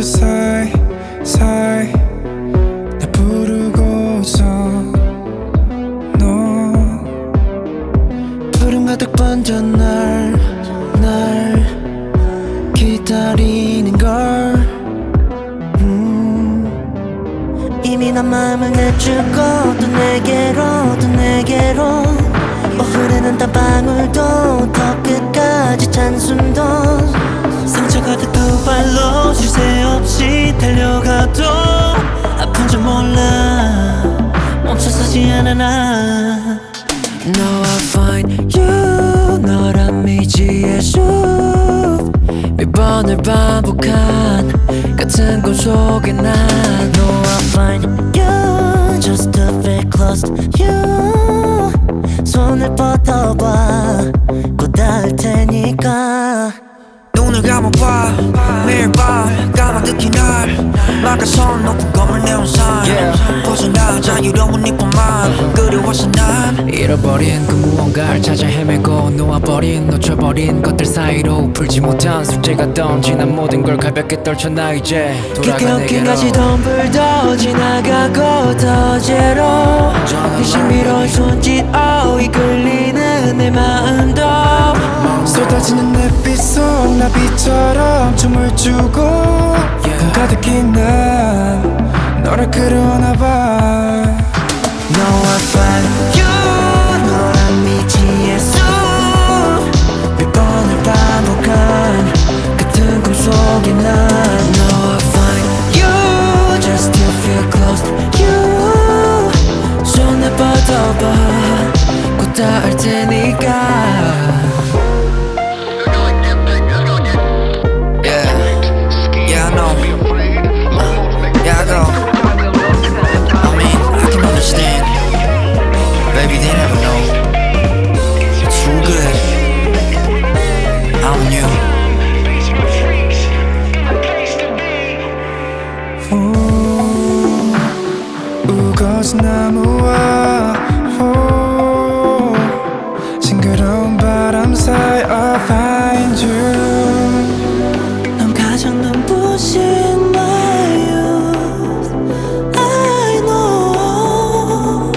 그 사이 나 부르고서 너 푸른 가득 번져 날 기다리는 걸 이미 난 마음을 내주고 또 내게로 흐르는 땀방울도 더 끝까지 찬숨도 상처 가득 두 발로 쉴 새 없이 달려가도 아픈 줄 몰라 멈춰서지 않아 나 Now I find you 너란 미지의 숲 몇 번을 반복한 같은 꿈 속에 난 No I find you just to feel close to you 손을 뻗어봐 곧 닿을 테니까 눈을 감아봐 매일 밤 까마득히 날 막아서 높은 건물 내온산 벗어나 자유로운 네 봄만 그리워서 난 잃어버린 그 무언가를 찾아 헤매고 놓아버린 놓쳐버린 것들 사이로 풀지 못한 숙제가 던지난 모든 걸 가볍게 떨쳐나 이제 돌아가 내게로 가지던 불도 지나가고 더 제로 네 신비로운 손짓 이끌리는 내 마음도 쏟아지는 햇빛 속 나비처럼 춤을 추고 가득히 난 너를 그려나 봐 No I find you 너란 미지의 숲몇 번을 반복한 같은 꿈 속에 난 No I find you just to feel close to you 손을 뻗어봐 곧 닿을 테니까 Baby, they never know. It's too good. I'm you. 우거진 나무와 싱그러운 바람 사이 I find you 넌 가장 눈부신 my youth I know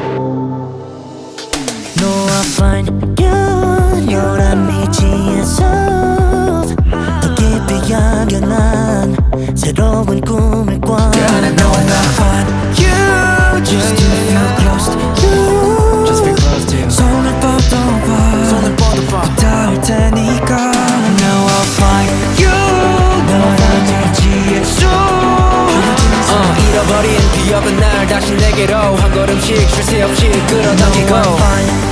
No I find you 요란 미지의 숲더 깊이 향연한 새로운 꿈을 꿔 No I find you Just to feel close to you Just feel close to you 손을 뻗어봐 닿을 테니까 Now I find you 너란 미지의 숲 잃어버린 기억은 날 다시 내게로 한 걸음씩 쉴 새 없이 끌어당기고